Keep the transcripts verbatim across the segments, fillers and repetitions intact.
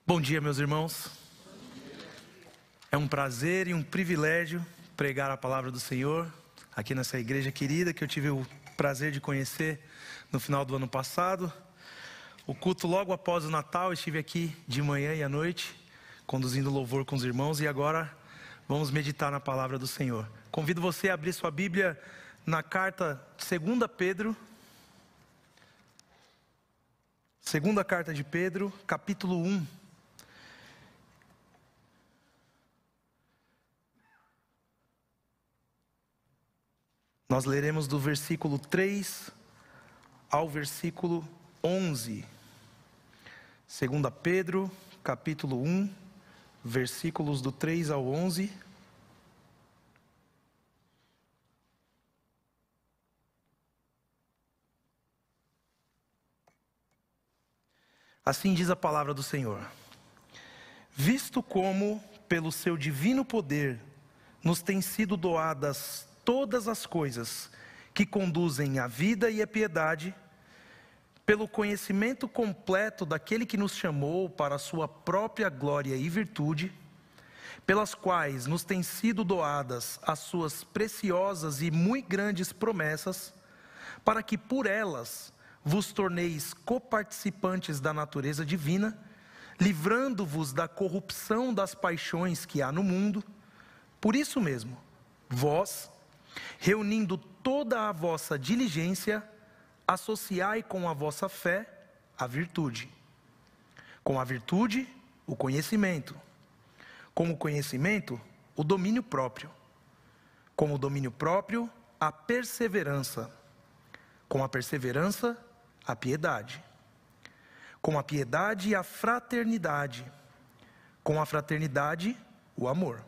Bom dia, meus irmãos. É um prazer e um privilégio pregar a palavra do Senhor aqui nessa igreja querida que eu tive o prazer de conhecer no final do ano passado. O culto logo após o Natal, eu estive aqui de manhã e à noite, conduzindo louvor com os irmãos, e agora vamos meditar na palavra do Senhor. Convido você a abrir sua Bíblia na carta de Segunda Pedro, Segunda carta de Pedro, capítulo um. Nós leremos do versículo três ao versículo onze. Segunda Pedro, capítulo um, versículos do três ao onze. Assim diz a palavra do Senhor: visto como, pelo seu divino poder, nos têm sido doadas todas as coisas que conduzem à vida e à piedade, pelo conhecimento completo daquele que nos chamou para a sua própria glória e virtude, pelas quais nos têm sido doadas as suas preciosas e muito grandes promessas, para que por elas vos torneis coparticipantes da natureza divina, livrando-vos da corrupção das paixões que há no mundo. Por isso mesmo, vós, reunindo toda a vossa diligência, associai com a vossa fé a virtude, com a virtude o conhecimento, com o conhecimento o domínio próprio, com o domínio próprio a perseverança, com a perseverança a piedade, com a piedade a fraternidade, com a fraternidade o amor.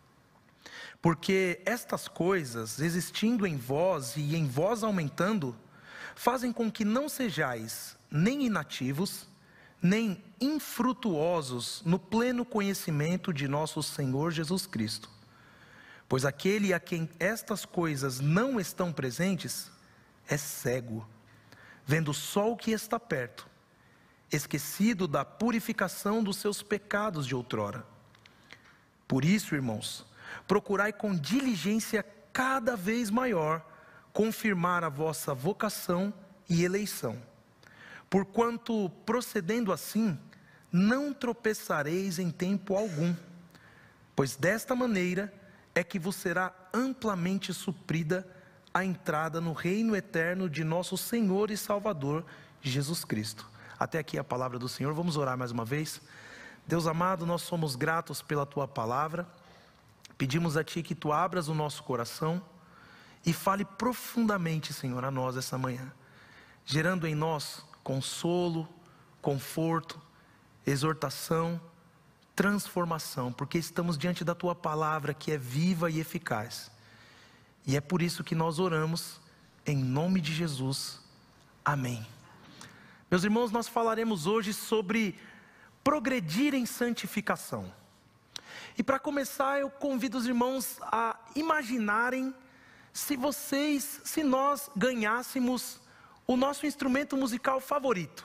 Porque estas coisas, existindo em vós e em vós aumentando, fazem com que não sejais nem inativos, nem infrutuosos no pleno conhecimento de nosso Senhor Jesus Cristo. Pois aquele a quem estas coisas não estão presentes é cego, vendo só o que está perto, esquecido da purificação dos seus pecados de outrora. Por isso, irmãos, procurai com diligência cada vez maior confirmar a vossa vocação e eleição. Porquanto, procedendo assim, não tropeçareis em tempo algum, pois desta maneira é que vos será amplamente suprida a entrada no reino eterno de nosso Senhor e Salvador, Jesus Cristo. Até aqui a palavra do Senhor. Vamos orar mais uma vez. Deus amado, nós somos gratos pela Tua palavra. Pedimos a Ti que Tu abras o nosso coração e fale profundamente, Senhor, a nós essa manhã, gerando em nós consolo, conforto, exortação, transformação, porque estamos diante da Tua palavra que é viva e eficaz. E é por isso que nós oramos em nome de Jesus. Amém. Meus irmãos, nós falaremos hoje sobre progredir em santificação. E para começar, eu convido os irmãos a imaginarem se vocês, se nós ganhássemos o nosso instrumento musical favorito.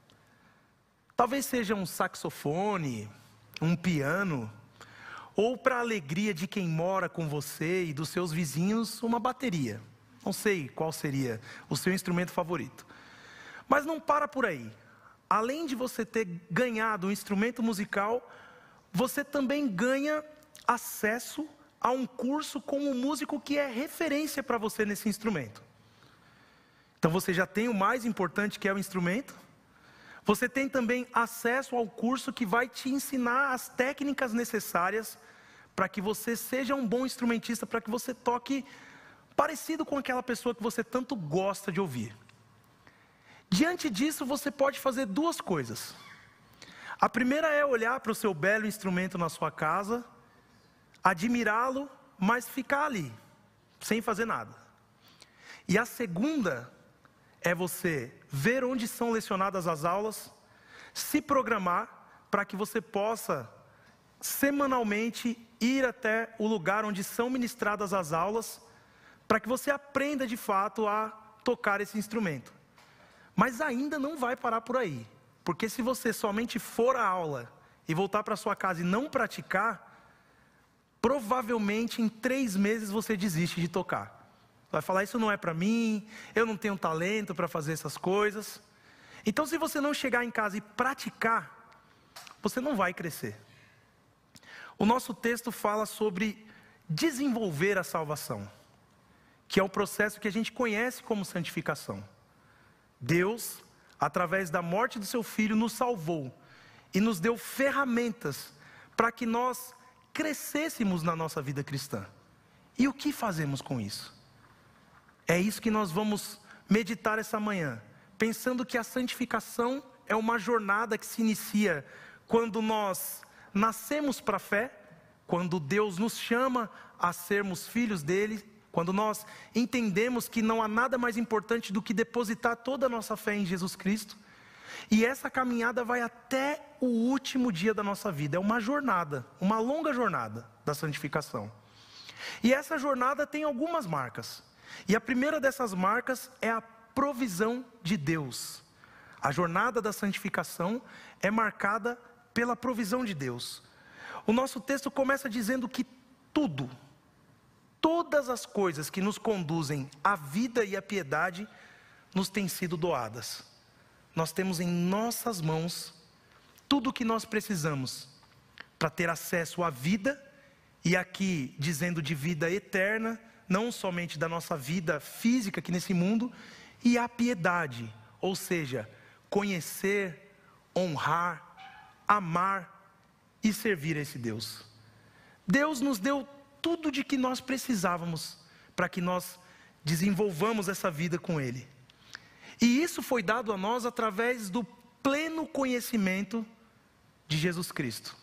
Talvez seja um saxofone, um piano, ou para a alegria de quem mora com você e dos seus vizinhos, uma bateria. Não sei qual seria o seu instrumento favorito. Mas não para por aí. Além de você ter ganhado um instrumento musical, você também ganha acesso a um curso com um músico que é referência para você nesse instrumento. Então você já tem o mais importante, que é o instrumento. Você tem também acesso ao curso que vai te ensinar as técnicas necessárias para que você seja um bom instrumentista, para que você toque parecido com aquela pessoa que você tanto gosta de ouvir. Diante disso, você pode fazer duas coisas. A primeira é olhar para o seu belo instrumento na sua casa, admirá-lo, mas ficar ali, sem fazer nada. E a segunda é você ver onde são lecionadas as aulas, se programar para que você possa semanalmente ir até o lugar onde são ministradas as aulas, para que você aprenda de fato a tocar esse instrumento. Mas ainda não vai parar por aí. Porque se você somente for à aula e voltar para sua casa e não praticar, provavelmente em três meses você desiste de tocar. Vai falar, isso não é para mim, eu não tenho talento para fazer essas coisas. Então, se você não chegar em casa e praticar, você não vai crescer. O nosso texto fala sobre desenvolver a salvação, que é o processo que a gente conhece como santificação. Deus, através da morte do seu Filho, nos salvou e nos deu ferramentas para que nós crescêssemos na nossa vida cristã. E o que fazemos com isso? É isso que nós vamos meditar essa manhã, pensando que a santificação é uma jornada que se inicia quando nós nascemos para a fé, quando Deus nos chama a sermos filhos dele, quando nós entendemos que não há nada mais importante do que depositar toda a nossa fé em Jesus Cristo. E essa caminhada vai até o último dia da nossa vida. É uma jornada, uma longa jornada da santificação. E essa jornada tem algumas marcas. E a primeira dessas marcas é a provisão de Deus. A jornada da santificação é marcada pela provisão de Deus. O nosso texto começa dizendo que tudo, todas as coisas que nos conduzem à vida e à piedade, nos têm sido doadas. Nós temos em nossas mãos tudo o que nós precisamos para ter acesso à vida, e aqui dizendo de vida eterna, não somente da nossa vida física aqui nesse mundo, e a piedade, ou seja, conhecer, honrar, amar e servir a esse Deus. Deus nos deu tudo de que nós precisávamos para que nós desenvolvamos essa vida com Ele. E isso foi dado a nós através do pleno conhecimento de Jesus Cristo.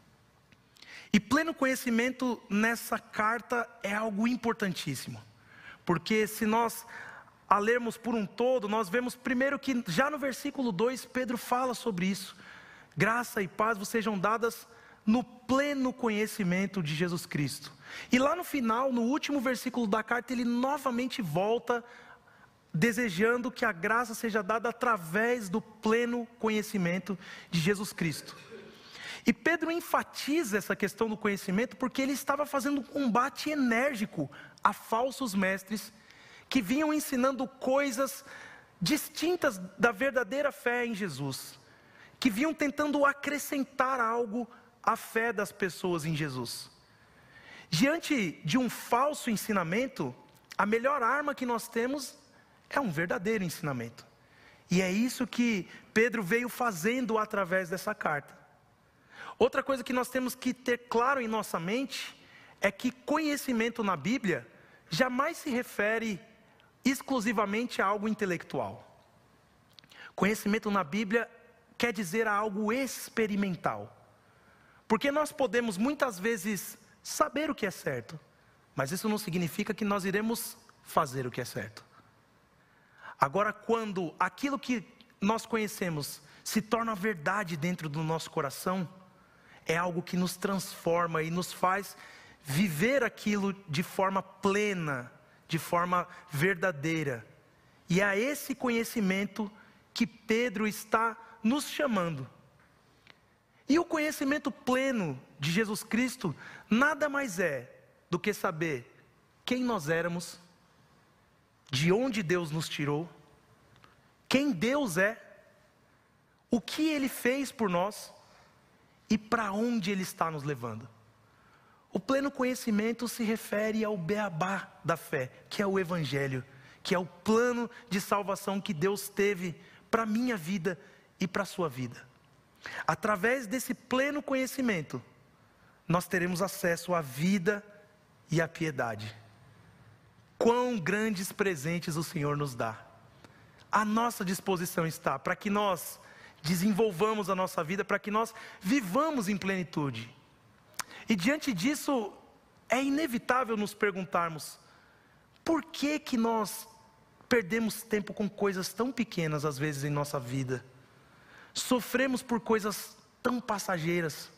E pleno conhecimento nessa carta é algo importantíssimo, porque se nós a lermos por um todo, nós vemos primeiro que já no versículo dois, Pedro fala sobre isso. Graça e paz vos sejam dadas no pleno conhecimento de Jesus Cristo. E lá no final, no último versículo da carta, ele novamente volta desejando que a graça seja dada através do pleno conhecimento de Jesus Cristo. E Pedro enfatiza essa questão do conhecimento porque ele estava fazendo um combate enérgico a falsos mestres que vinham ensinando coisas distintas da verdadeira fé em Jesus, que vinham tentando acrescentar algo à fé das pessoas em Jesus. Diante de um falso ensinamento, a melhor arma que nós temos é um verdadeiro ensinamento. E é isso que Pedro veio fazendo através dessa carta. Outra coisa que nós temos que ter claro em nossa mente é que conhecimento na Bíblia jamais se refere exclusivamente a algo intelectual. Conhecimento na Bíblia quer dizer algo experimental. Porque nós podemos muitas vezes saber o que é certo, mas isso não significa que nós iremos fazer o que é certo. Agora, quando aquilo que nós conhecemos se torna verdade dentro do nosso coração, é algo que nos transforma e nos faz viver aquilo de forma plena, de forma verdadeira. E é a esse conhecimento que Pedro está nos chamando. E o conhecimento pleno de Jesus Cristo nada mais é do que saber quem nós éramos, de onde Deus nos tirou, quem Deus é, o que Ele fez por nós e para onde Ele está nos levando. O pleno conhecimento se refere ao beabá da fé, que é o Evangelho, que é o plano de salvação que Deus teve para a minha vida e para a sua vida. Através desse pleno conhecimento, nós teremos acesso à vida e à piedade. Quão grandes presentes o Senhor nos dá. À nossa disposição está, para que nós desenvolvamos a nossa vida, para que nós vivamos em plenitude. E diante disso, é inevitável nos perguntarmos, por que que nós perdemos tempo com coisas tão pequenas às vezes em nossa vida? Sofremos por coisas tão passageiras.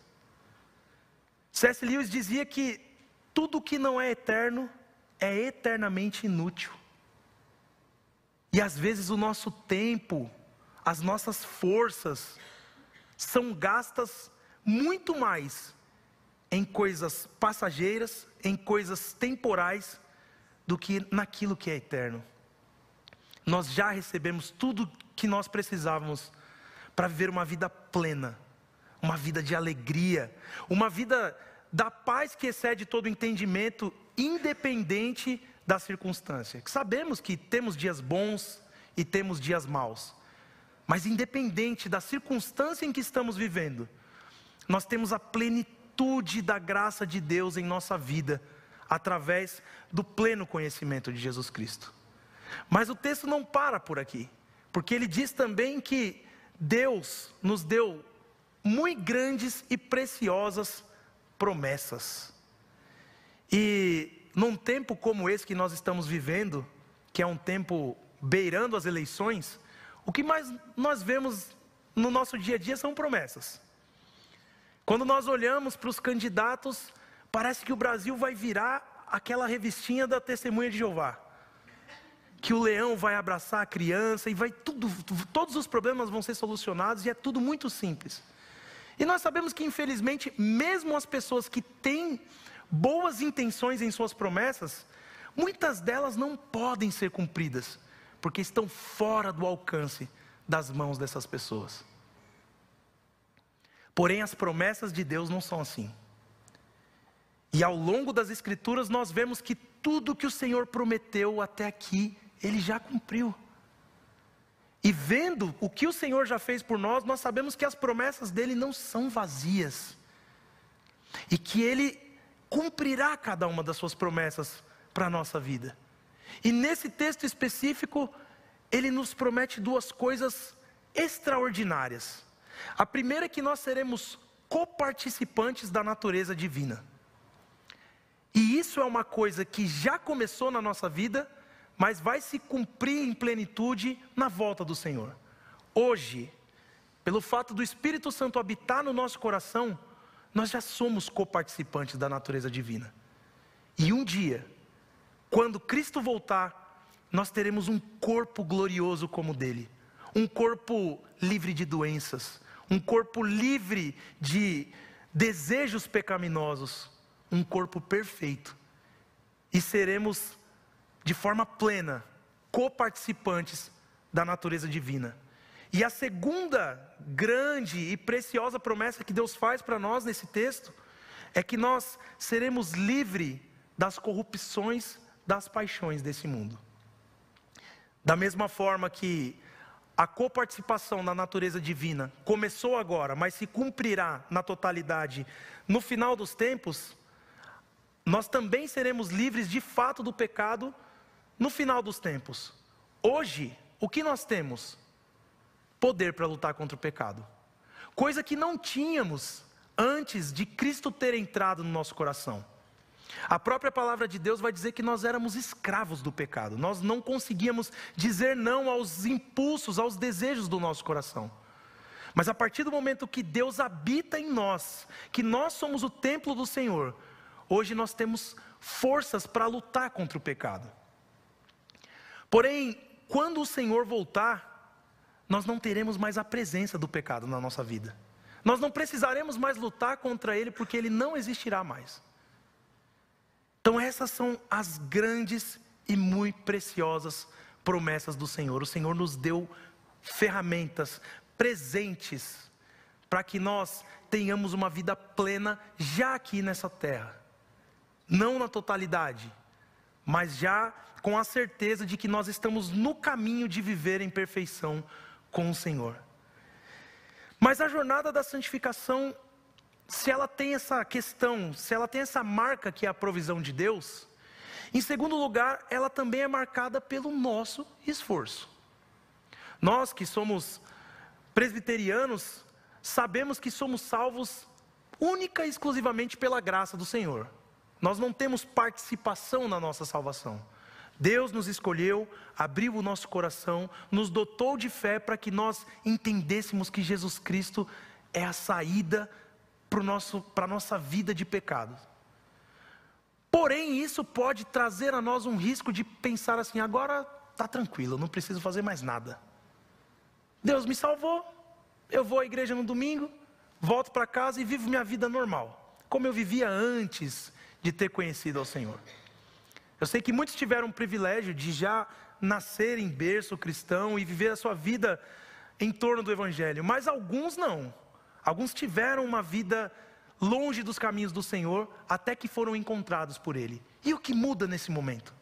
C S Lewis dizia que tudo que não é eterno é eternamente inútil. E às vezes o nosso tempo, as nossas forças são gastas muito mais em coisas passageiras, em coisas temporais, do que naquilo que é eterno. Nós já recebemos tudo que nós precisávamos para viver uma vida plena, uma vida de alegria, uma vida da paz que excede todo entendimento, independente da circunstância. Sabemos que temos dias bons e temos dias maus, mas independente da circunstância em que estamos vivendo, nós temos a plenitude da graça de Deus em nossa vida, através do pleno conhecimento de Jesus Cristo. Mas o texto não para por aqui, porque ele diz também que Deus nos deu muito grandes e preciosas promessas. E num tempo como esse que nós estamos vivendo, que é um tempo beirando as eleições, o que mais nós vemos no nosso dia a dia são promessas. Quando nós olhamos para os candidatos, parece que o Brasil vai virar aquela revistinha da Testemunha de Jeová, que o leão vai abraçar a criança e vai tudo, todos os problemas vão ser solucionados, e é tudo muito simples. E nós sabemos que, infelizmente, mesmo as pessoas que têm boas intenções em suas promessas, muitas delas não podem ser cumpridas, porque estão fora do alcance das mãos dessas pessoas. Porém, as promessas de Deus não são assim. E ao longo das Escrituras nós vemos que tudo que o Senhor prometeu até aqui, Ele já cumpriu. E vendo o que o Senhor já fez por nós, nós sabemos que as promessas dEle não são vazias. E que Ele cumprirá cada uma das suas promessas para a nossa vida. E nesse texto específico, Ele nos promete duas coisas extraordinárias. A primeira é que nós seremos coparticipantes da natureza divina. E isso é uma coisa que já começou na nossa vida, mas vai se cumprir em plenitude na volta do Senhor. Hoje, pelo fato do Espírito Santo habitar no nosso coração, nós já somos coparticipantes da natureza divina. E um dia, quando Cristo voltar, nós teremos um corpo glorioso como o dele. Um corpo livre de doenças, um corpo livre de desejos pecaminosos, um corpo perfeito. E seremos, de forma plena, coparticipantes da natureza divina. E a segunda grande e preciosa promessa que Deus faz para nós nesse texto, é que nós seremos livres das corrupções, das paixões desse mundo. Da mesma forma que a coparticipação na natureza divina começou agora, mas se cumprirá na totalidade no final dos tempos, nós também seremos livres de fato do pecado no final dos tempos. Hoje, o que nós temos? Poder para lutar contra o pecado. Coisa que não tínhamos antes de Cristo ter entrado no nosso coração. A própria palavra de Deus vai dizer que nós éramos escravos do pecado. Nós não conseguíamos dizer não aos impulsos, aos desejos do nosso coração. Mas a partir do momento que Deus habita em nós, que nós somos o templo do Senhor, hoje nós temos forças para lutar contra o pecado. Porém, quando o Senhor voltar, nós não teremos mais a presença do pecado na nossa vida. Nós não precisaremos mais lutar contra ele, porque ele não existirá mais. Então essas são as grandes e muito preciosas promessas do Senhor. O Senhor nos deu ferramentas, presentes, para que nós tenhamos uma vida plena já aqui nessa terra. Não na totalidade, mas já com a certeza de que nós estamos no caminho de viver em perfeição com o Senhor. Mas a jornada da santificação, se ela tem essa questão, se ela tem essa marca que é a provisão de Deus, em segundo lugar, ela também é marcada pelo nosso esforço. Nós que somos presbiterianos, sabemos que somos salvos única e exclusivamente pela graça do Senhor. Nós não temos participação na nossa salvação. Deus nos escolheu, abriu o nosso coração, nos dotou de fé para que nós entendêssemos que Jesus Cristo é a saída para a nossa vida de pecado. Porém, isso pode trazer a nós um risco de pensar assim: agora está tranquilo, eu não preciso fazer mais nada. Deus me salvou, eu vou à igreja no domingo, volto para casa e vivo minha vida normal, como eu vivia antes de ter conhecido ao Senhor. Eu sei que muitos tiveram o privilégio de já nascer em berço cristão e viver a sua vida em torno do Evangelho, mas alguns não. Alguns tiveram uma vida longe dos caminhos do Senhor, até que foram encontrados por Ele. E o que muda nesse momento?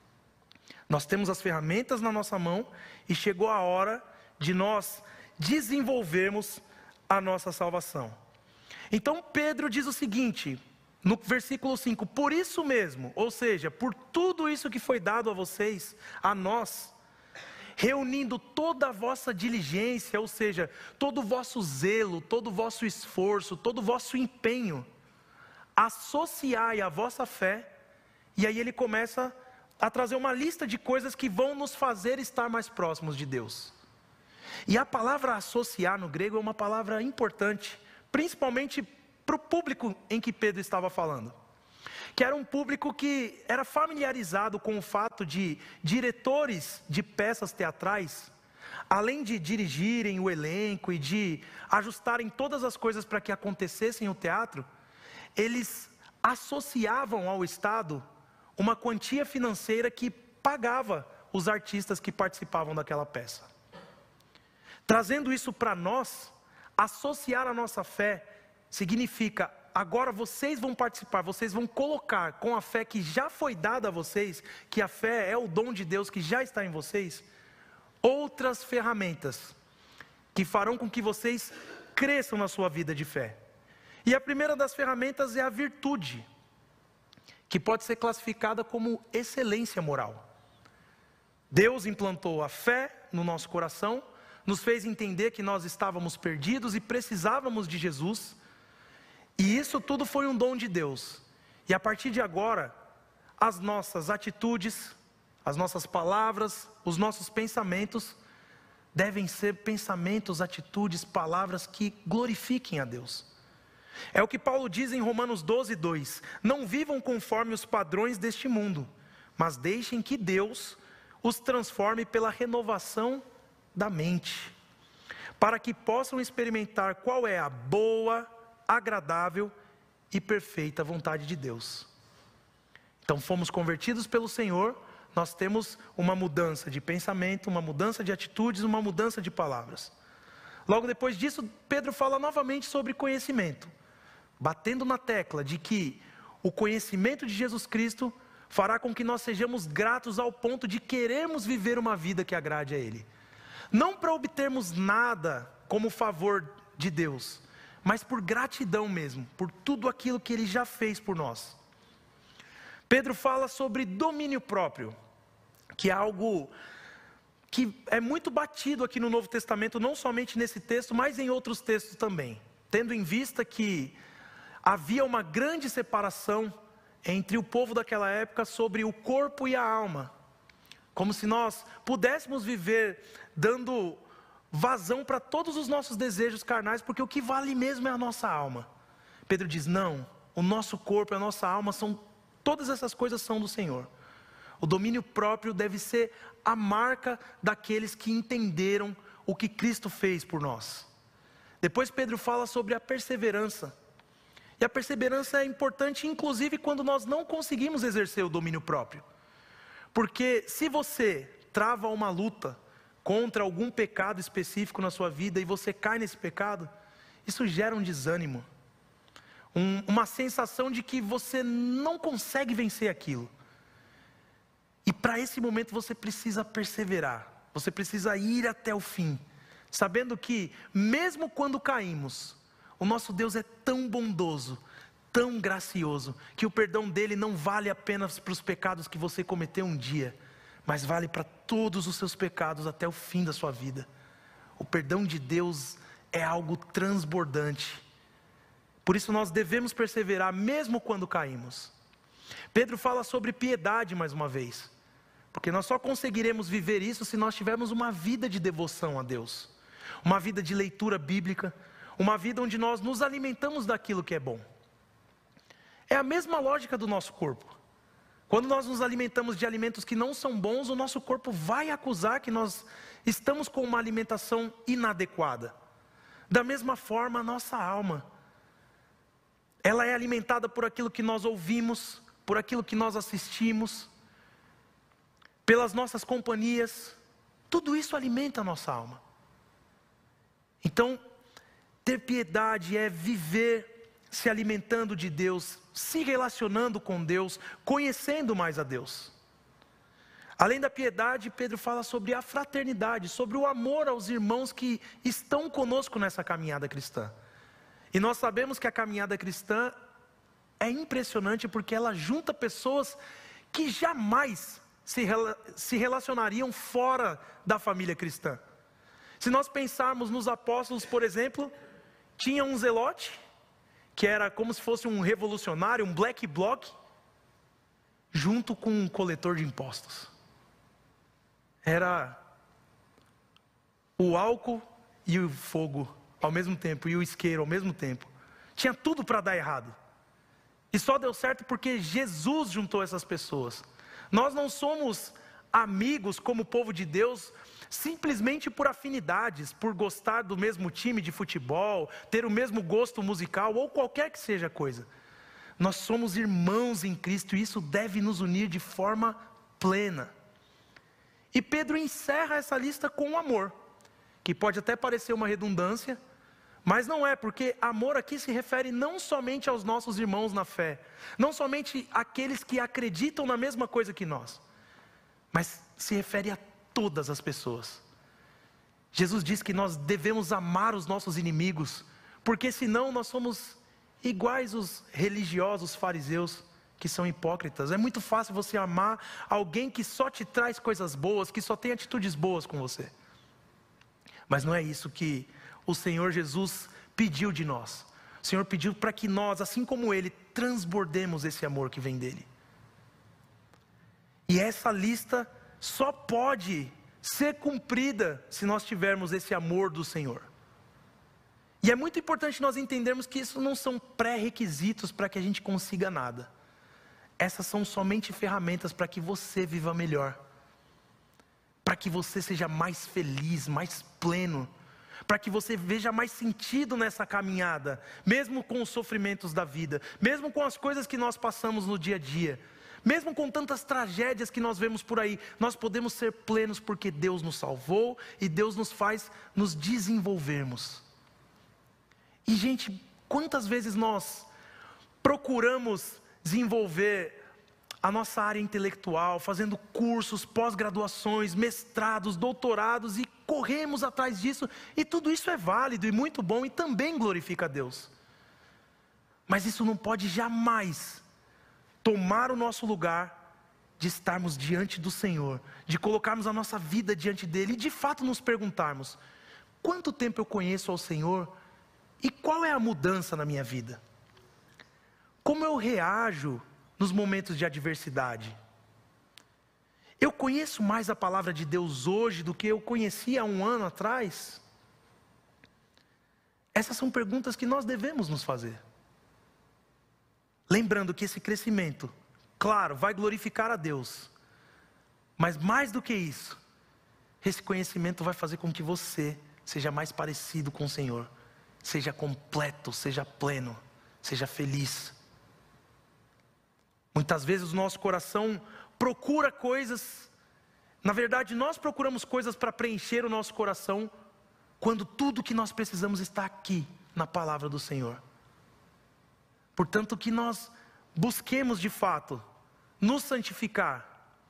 Nós temos as ferramentas na nossa mão e chegou a hora de nós desenvolvermos a nossa salvação. Então Pedro diz o seguinte, no versículo cinco, por isso mesmo, ou seja, por tudo isso que foi dado a vocês, a nós, reunindo toda a vossa diligência, ou seja, todo o vosso zelo, todo o vosso esforço, todo o vosso empenho, associai a vossa fé, e aí ele começa a trazer uma lista de coisas que vão nos fazer estar mais próximos de Deus. E a palavra associar no grego é uma palavra importante, principalmente para o público em que Pedro estava falando, que era um público que era familiarizado com o fato de diretores de peças teatrais, além de dirigirem o elenco e de ajustarem todas as coisas para que acontecessem no teatro, eles associavam ao Estado uma quantia financeira que pagava os artistas que participavam daquela peça. Trazendo isso para nós, associar a nossa fé significa, agora vocês vão participar, vocês vão colocar com a fé que já foi dada a vocês, que a fé é o dom de Deus que já está em vocês, outras ferramentas que farão com que vocês cresçam na sua vida de fé. E a primeira das ferramentas é a virtude, que pode ser classificada como excelência moral. Deus implantou a fé no nosso coração, nos fez entender que nós estávamos perdidos e precisávamos de Jesus, e isso tudo foi um dom de Deus. E a partir de agora, as nossas atitudes, as nossas palavras, os nossos pensamentos devem ser pensamentos, atitudes, palavras que glorifiquem a Deus. É o que Paulo diz em Romanos doze, dois. Não vivam conforme os padrões deste mundo, mas deixem que Deus os transforme pela renovação da mente, para que possam experimentar qual é a boa, agradável e perfeita vontade de Deus. Então fomos convertidos pelo Senhor, nós temos uma mudança de pensamento, uma mudança de atitudes, uma mudança de palavras. Logo depois disso, Pedro fala novamente sobre conhecimento, batendo na tecla de que o conhecimento de Jesus Cristo fará com que nós sejamos gratos ao ponto de querermos viver uma vida que agrade a Ele. Não para obtermos nada como favor de Deus, mas por gratidão mesmo, por tudo aquilo que Ele já fez por nós. Pedro fala sobre domínio próprio, que é algo que é muito batido aqui no Novo Testamento, não somente nesse texto, mas em outros textos também. Tendo em vista que havia uma grande separação entre o povo daquela época sobre o corpo e a alma. Como se nós pudéssemos viver dando vazão para todos os nossos desejos carnais, porque o que vale mesmo é a nossa alma. Pedro diz, não, o nosso corpo e a nossa alma, são, todas essas coisas são do Senhor. O domínio próprio deve ser a marca daqueles que entenderam o que Cristo fez por nós. Depois Pedro fala sobre a perseverança. E a perseverança é importante, inclusive, quando nós não conseguimos exercer o domínio próprio. Porque se você trava uma luta contra algum pecado específico na sua vida e você cai nesse pecado, isso gera um desânimo, um, uma sensação de que você não consegue vencer aquilo. E para esse momento você precisa perseverar, você precisa ir até o fim, sabendo que mesmo quando caímos, o nosso Deus é tão bondoso, tão gracioso, que o perdão dele não vale apenas para os pecados que você cometeu um dia, mas vale para todos os seus pecados até o fim da sua vida. O perdão de Deus é algo transbordante. Por isso nós devemos perseverar mesmo quando caímos. Pedro fala sobre piedade mais uma vez, porque nós só conseguiremos viver isso se nós tivermos uma vida de devoção a Deus, uma vida de leitura bíblica, uma vida onde nós nos alimentamos daquilo que é bom. É a mesma lógica do nosso corpo. Quando nós nos alimentamos de alimentos que não são bons, o nosso corpo vai acusar que nós estamos com uma alimentação inadequada. Da mesma forma, a nossa alma, ela é alimentada por aquilo que nós ouvimos, por aquilo que nós assistimos, pelas nossas companhias. Tudo isso alimenta a nossa alma. Então, ter piedade é viver se alimentando de Deus, se relacionando com Deus, conhecendo mais a Deus. Além da piedade, Pedro fala sobre a fraternidade, sobre o amor aos irmãos que estão conosco nessa caminhada cristã. E nós sabemos que a caminhada cristã é impressionante porque ela junta pessoas que jamais se, rela- se relacionariam fora da família cristã. Se nós pensarmos nos apóstolos, por exemplo, tinha um zelote, que era como se fosse um revolucionário, um black bloc, junto com um coletor de impostos. Era o álcool e o fogo ao mesmo tempo, e o isqueiro ao mesmo tempo. Tinha tudo para dar errado. E só deu certo porque Jesus juntou essas pessoas. Nós não somos amigos como povo de Deus simplesmente por afinidades, por gostar do mesmo time de futebol, ter o mesmo gosto musical ou qualquer que seja a coisa. Nós somos irmãos em Cristo e isso deve nos unir de forma plena. E Pedro encerra essa lista com o amor, que pode até parecer uma redundância, mas não é, porque amor aqui se refere não somente aos nossos irmãos na fé, não somente àqueles que acreditam na mesma coisa que nós, mas se refere a todas as pessoas. Jesus diz que nós devemos amar os nossos inimigos, porque senão nós somos iguais os religiosos fariseus, que são hipócritas. É muito fácil você amar alguém que só te traz coisas boas, que só tem atitudes boas com você. Mas não é isso que o Senhor Jesus pediu de nós. O Senhor pediu para que nós, assim como Ele, transbordemos esse amor que vem dEle. E essa lista só pode ser cumprida se nós tivermos esse amor do Senhor. E é muito importante nós entendermos que isso não são pré-requisitos para que a gente consiga nada. Essas são somente ferramentas para que você viva melhor, para que você seja mais feliz, mais pleno, para que você veja mais sentido nessa caminhada, mesmo com os sofrimentos da vida, mesmo com as coisas que nós passamos no dia a dia, mesmo com tantas tragédias que nós vemos por aí, nós podemos ser plenos porque Deus nos salvou e Deus nos faz nos desenvolvermos. E gente, quantas vezes nós procuramos desenvolver a nossa área intelectual, fazendo cursos, pós-graduações, mestrados, doutorados, e corremos atrás disso, e tudo isso é válido e muito bom, e também glorifica a Deus. Mas isso não pode jamais tomar o nosso lugar de estarmos diante do Senhor, de colocarmos a nossa vida diante dEle, e de fato nos perguntarmos, quanto tempo eu conheço ao Senhor, e qual é a mudança na minha vida? Como eu reajo nos momentos de adversidade? Eu conheço mais a palavra de Deus hoje do que eu conhecia há um ano atrás? Essas são perguntas que nós devemos nos fazer. Lembrando que esse crescimento, claro, vai glorificar a Deus. Mas mais do que isso, esse conhecimento vai fazer com que você seja mais parecido com o Senhor. Seja completo, seja pleno, seja feliz. Muitas vezes o nosso coração procura coisas, na verdade nós procuramos coisas para preencher o nosso coração, quando tudo que nós precisamos está aqui, na palavra do Senhor. Portanto, que nós busquemos de fato, nos santificar,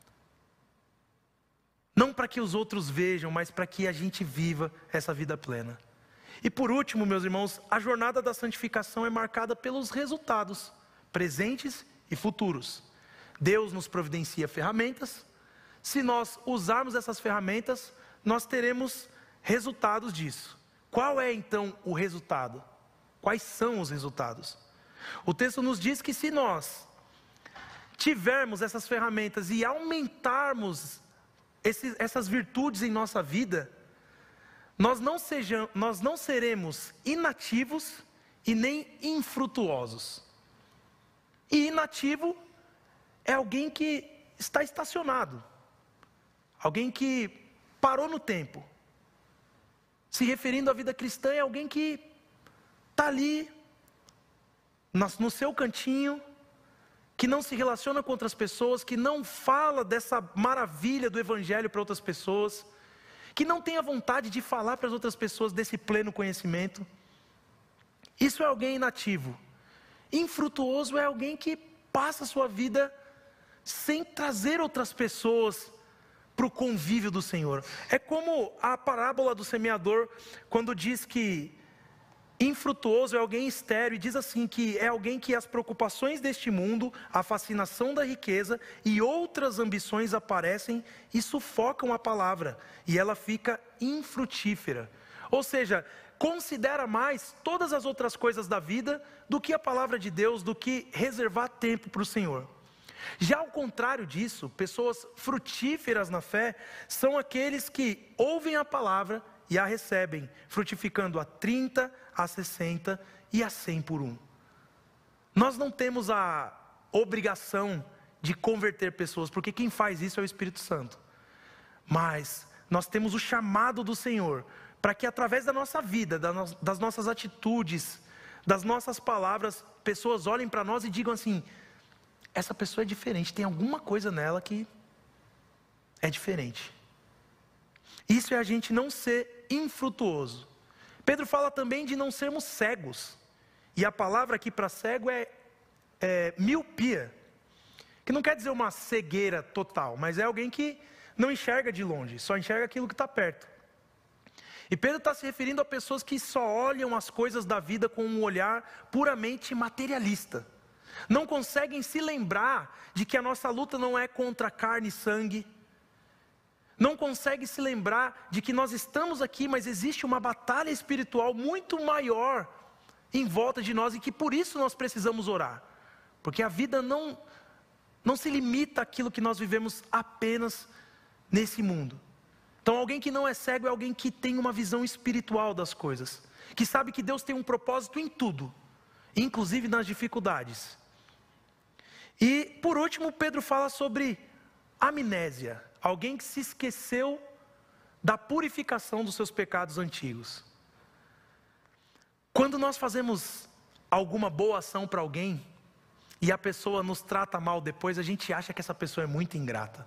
não para que os outros vejam, mas para que a gente viva essa vida plena. E por último, meus irmãos, a jornada da santificação é marcada pelos resultados, presentes e futuros. Deus nos providencia ferramentas. Se nós usarmos essas ferramentas, nós teremos resultados disso. Qual é então o resultado? Quais são os resultados? O texto nos diz que se nós tivermos essas ferramentas e aumentarmos esses, essas virtudes em nossa vida, nós não, sejam, nós não seremos inativos e nem infrutuosos. E inativo é alguém que está estacionado, alguém que parou no tempo. se referindo à vida cristã, é alguém que está ali, no seu cantinho, que não se relaciona com outras pessoas, que não fala dessa maravilha do Evangelho para outras pessoas, que não tem a vontade de falar para as outras pessoas desse pleno conhecimento. Isso é alguém inativo. Infrutuoso é alguém que passa a sua vida sem trazer outras pessoas para o convívio do Senhor. É como a parábola do semeador, quando diz que infrutuoso é alguém estéril, e diz assim que é alguém que as preocupações deste mundo, a fascinação da riqueza e outras ambições aparecem e sufocam a palavra, e ela fica infrutífera. Ou seja, considera mais todas as outras coisas da vida do que a palavra de Deus, do que reservar tempo para o Senhor. Já ao contrário disso, pessoas frutíferas na fé são aqueles que ouvem a palavra e a recebem, frutificando a trinta, a sessenta e a cem por um. Nós não temos a obrigação de converter pessoas, porque quem faz isso é o Espírito Santo. Mas nós temos o chamado do Senhor, para que através da nossa vida, das nossas atitudes, das nossas palavras, pessoas olhem para nós e digam assim: essa pessoa é diferente, tem alguma coisa nela que é diferente. Isso é a gente não ser infrutuoso. Pedro fala também de não sermos cegos. E a palavra aqui para cego é, é miopia, que não quer dizer uma cegueira total, mas é alguém que não enxerga de longe, só enxerga aquilo que está perto. E Pedro está se referindo a pessoas que só olham as coisas da vida com um olhar puramente materialista. Não conseguem se lembrar de que a nossa luta não é contra carne e sangue. Não conseguem se lembrar de que nós estamos aqui, mas existe uma batalha espiritual muito maior em volta de nós, e que por isso nós precisamos orar. Porque a vida não, não se limita àquilo que nós vivemos apenas nesse mundo. Então alguém que não é cego é alguém que tem uma visão espiritual das coisas, que sabe que Deus tem um propósito em tudo, inclusive nas dificuldades. E por último, Pedro fala sobre amnésia, alguém que se esqueceu da purificação dos seus pecados antigos. Quando nós fazemos alguma boa ação para alguém, e a pessoa nos trata mal depois, a gente acha que essa pessoa é muito ingrata.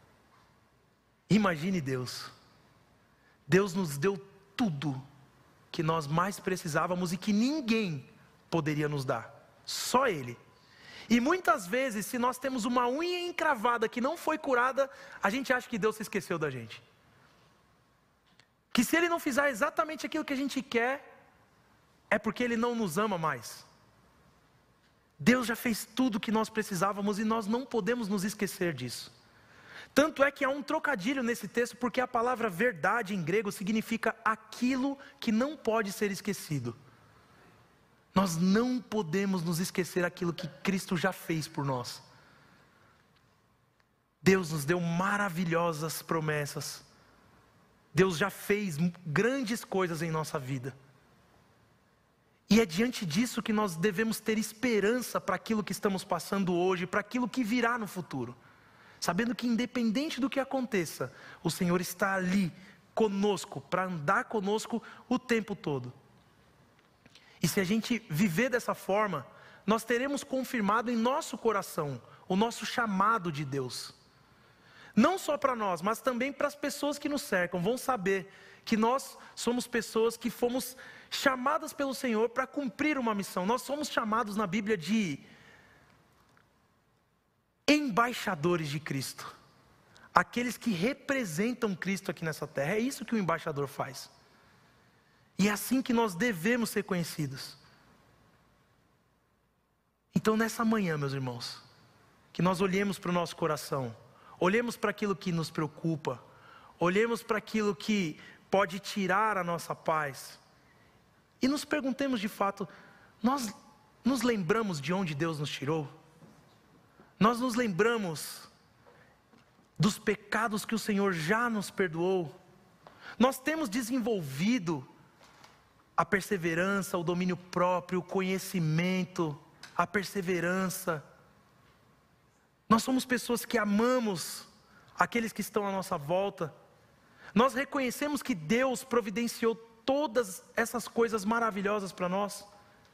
Imagine Deus. Deus nos deu tudo que nós mais precisávamos e que ninguém poderia nos dar, só Ele. E muitas vezes, se nós temos uma unha encravada que não foi curada, a gente acha que Deus se esqueceu da gente. Que se Ele não fizer exatamente aquilo que a gente quer, é porque Ele não nos ama mais. Deus já fez tudo o que nós precisávamos e nós não podemos nos esquecer disso. Tanto é que há um trocadilho nesse texto, porque a palavra verdade em grego significa aquilo que não pode ser esquecido. Nós não podemos nos esquecer daquilo que Cristo já fez por nós. Deus nos deu maravilhosas promessas. Deus já fez grandes coisas em nossa vida. E é diante disso que nós devemos ter esperança para aquilo que estamos passando hoje, para aquilo que virá no futuro. Sabendo que independente do que aconteça, o Senhor está ali conosco, para andar conosco o tempo todo. E se a gente viver dessa forma, nós teremos confirmado em nosso coração o nosso chamado de Deus. Não só para nós, mas também para as pessoas que nos cercam. Vão saber que nós somos pessoas que fomos chamadas pelo Senhor para cumprir uma missão. Nós somos chamados na Bíblia de embaixadores de Cristo. Aqueles que representam Cristo aqui nessa terra. É isso que o embaixador faz. E é assim que nós devemos ser conhecidos. Então nessa manhã, meus irmãos, que nós olhemos para o nosso coração, olhemos para aquilo que nos preocupa, olhemos para aquilo que pode tirar a nossa paz, e nos perguntemos de fato, nós nos lembramos de onde Deus nos tirou? Nós nos lembramos dos pecados que o Senhor já nos perdoou? Nós temos desenvolvido a perseverança, o domínio próprio, o conhecimento, a perseverança. Nós somos pessoas que amamos aqueles que estão à nossa volta. Nós reconhecemos que Deus providenciou todas essas coisas maravilhosas para nós.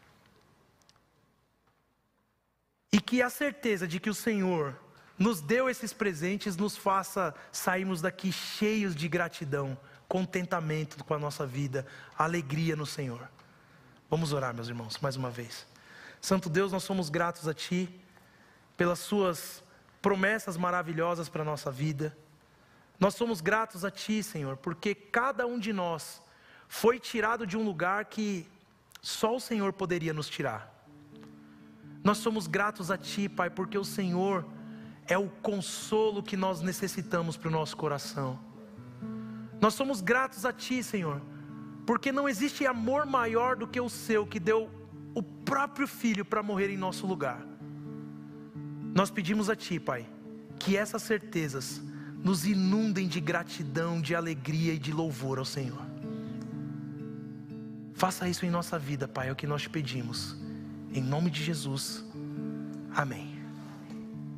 E que a certeza de que o Senhor nos deu esses presentes nos faça sairmos daqui cheios de gratidão, contentamento com a nossa vida, alegria no Senhor. Vamos orar, meus irmãos, mais uma vez. Santo Deus, nós somos gratos a Ti pelas Suas promessas maravilhosas para a nossa vida. Nós somos gratos a Ti, Senhor, porque cada um de nós foi tirado de um lugar que só o Senhor poderia nos tirar. Nós somos gratos a Ti, Pai, porque o Senhor é o consolo que nós necessitamos para o nosso coração. Nós somos gratos a Ti, Senhor, porque não existe amor maior do que o Seu, que deu o próprio Filho para morrer em nosso lugar. Nós pedimos a Ti, Pai, que essas certezas nos inundem de gratidão, de alegria e de louvor ao Senhor. Faça isso em nossa vida, Pai, é o que nós te pedimos. Em nome de Jesus, amém.